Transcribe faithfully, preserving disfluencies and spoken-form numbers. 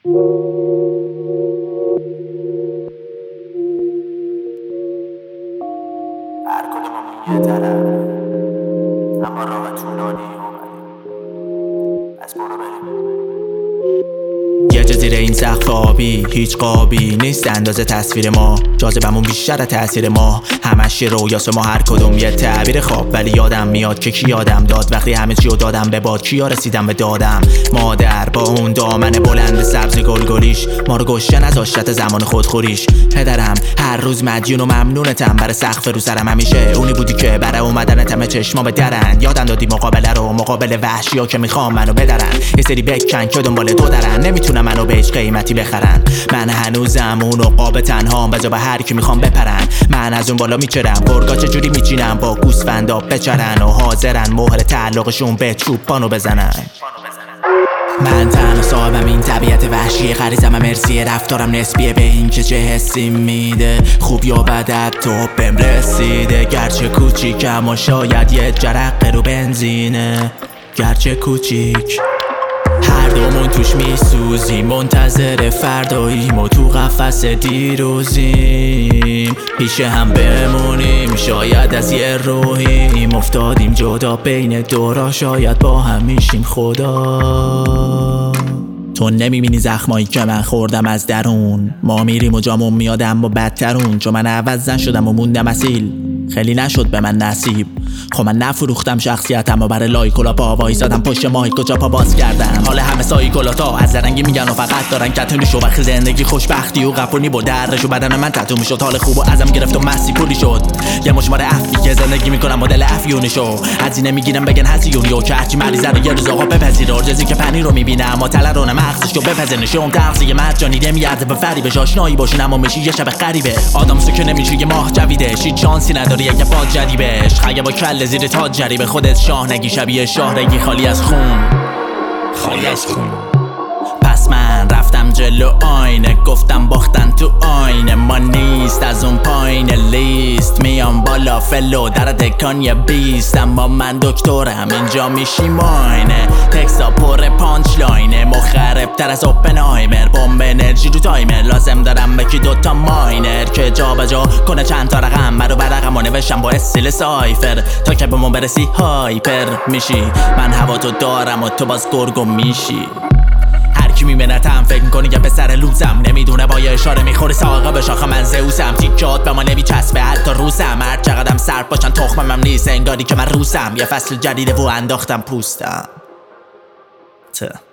هر کدوممون یه طرف، اما راه طولانی اومدیم. پس برو بریم. یه جا زیر این سقف آبی هیچ قابی نیست اندازه تصویر ما. جاذبمون بیشتر تأثیر ما، همش رویاست ما هر کدوم یه تعبیر خواب. ولی یادم میاد که کی یادم داد وقتی همه چیو دادم به باد. کیا رسیدم به دادم مادر با اون دامن بلند سبز گلگلیش، ما رو گوشه نذاشت زمان خودخوریش. پدرم هر روز مدیون و ممنونتم برای سقف رو سرم، همیشه اونی بودی که برای اومدنتم چشما به درن. یادم دادی مقابله رو مقابل وحشیا که میخوام منو بدرن. یه سری بکن که دنبال تو درن، نمیتونم منو به هیچ قیمتی بخرن. من هنوزم اون عقاب تنهام بجا به هر کی میخوام بپرن. من از اون بالا میچرم گرگا چجوری میچینم با گوسفندا بچرن و حاضرن مهر تعلقشون به چوبانو بزنن. من تنها صاحبم این طبیعت وحشی، غریزم مرسی رفتارم نسبیه به این که چه حسی میده. خوب یا بد تو بهم رسیده، گرچه کوچیکم و شاید یه جرقه رو بنزینه. گرچه کوچیک هر دومون توش میسوزیم، منتظر فرداییم و تو قفس دیروزیم. پیش هم بمونیم شاید از یه روحیم، افتادیم جدا بین دورا شاید با هم میشیم خدا. تو نمیبینی زخمایی که من خوردم از درون، ما میریم و جامون میادم و بدترون. چون من عوض نشدم و موندم اصیل، خیلی نشد به من نصیب. خب من نفروختم شخصیتم و برای لایکولا پا وایسادم پشت مایک و جا پا باز کردم. حالا همه سایکولاتا از رنگی میگن و فقط دارن کتونیشو. وقتی زندگی خوشبختی و قپونی بود درش و بدن من تتو میشد. حال خوب و ازم گرفت و مسی پولی شد. یه مشمار افی که زندگی میکنم مدل افیونیشو. هزینه میگیرم بگن هزیونی و که هرچی مریضه رو یه روز آقا بپذیر. عاجزی که پنیر رو میبینم اما تلرون مغزش رو بپذیرنشم. تغذیه مجانی نمیارزه به فریبش. آشنایی باشین اما میشی یه شب غریبه. آدم سو که نمیشه یه ماه جویدش، هیچ شانسی نداری یه باد جدیبش. خیه با کله زیر تاج جریبه، خودت شاه نگی شبیه شاهرگی خالی از خون، خالی از خون. پس من رفتم جلو آینه گفتم باختن تو آینه ما نیست. از اون پایین لیست میام بالا فلو در دکان یه بیست. اما من دکترم اینجا میشی ماینه. تکسا پر پانچ لاینه مخرب تر از اوپنهایمر. بمب انرژی رو تایمر لازم دارم بکی دوتا ماینر که جا به جا کنه چند تا رقم. برو برقم و نوشم با استیل سایفر تا که بهمون برسی هایپر میشی. من هوا تو دارم و تو باز گرگو میشی. هرکی میبینتم فکر میکنی که به سر لوزم، نمیدونه با یه اشاره میخوری ساقه به شاخه من زئوسم. تیکات به ما نمیچسبه حتی روسم، هر چقدرم سرد باشن تخمم نیست انگاری که من روسم. یه فصل جدیده و انداختم پوستم.